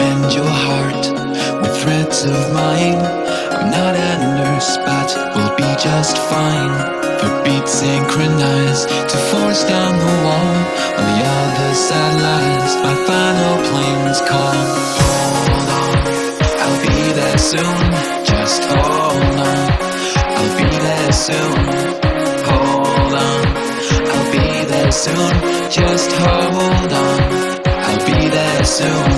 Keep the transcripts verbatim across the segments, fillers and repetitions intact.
mend your heart with threads of mine. I'm not a nurse, but we'll be just fine. The beats synchronize to force down the wall. On the other side lies my final plane's call. Hold on, I'll be there soon. Just hold on, I'll be there soon. Hold on, I'll be there soon. Just hold on, I'll be there soon.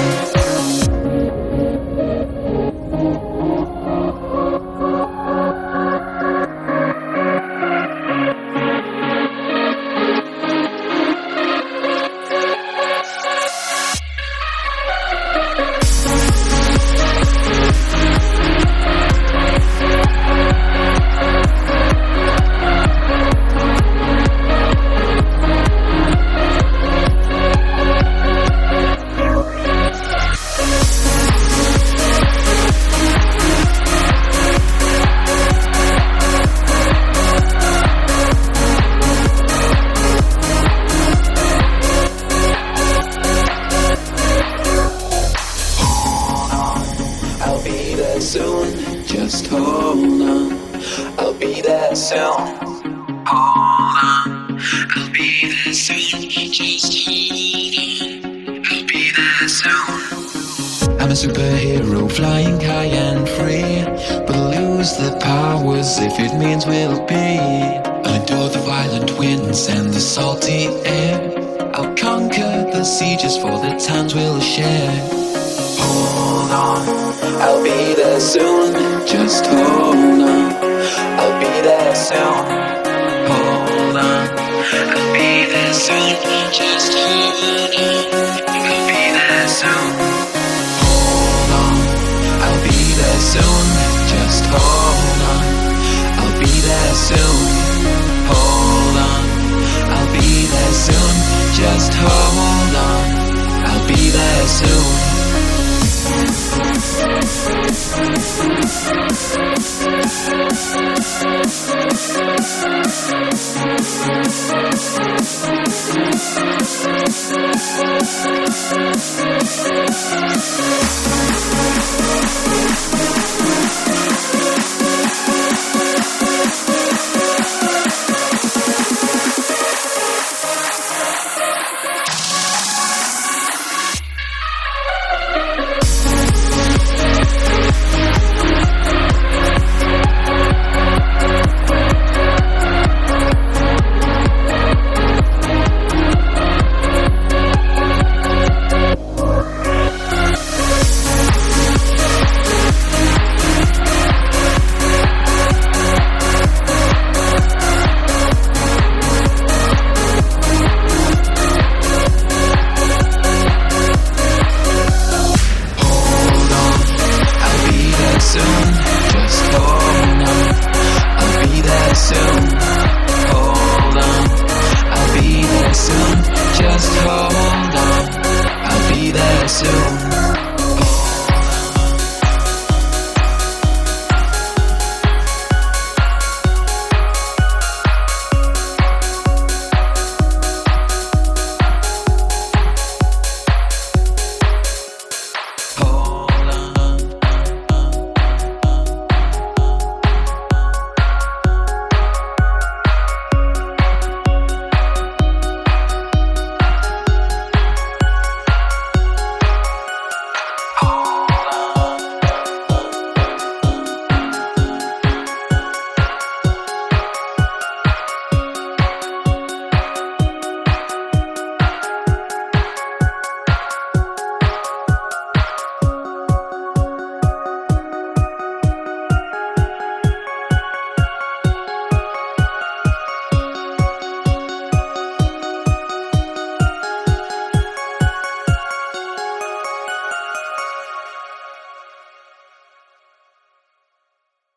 Soon, just hold on, I'll be there soon. Hold on, I'll be there soon. Just hold on, I'll be there soon. I'm a superhero flying high and free, but I'll lose the powers if it means we'll be. I'll endure the violent winds and the salty air. I'll conquer the sieges for the towns we'll share. Hold on, I'll be there soon. Just hold on, I'll be there soon. Hold on, I'll be there soon. Just hold on, I'll be there soon. Hold on, I'll be there soon. Just hold on, I'll be there soon. Hold on, I'll be there soon. Just hold on, I'll be there soon. We'll be right back.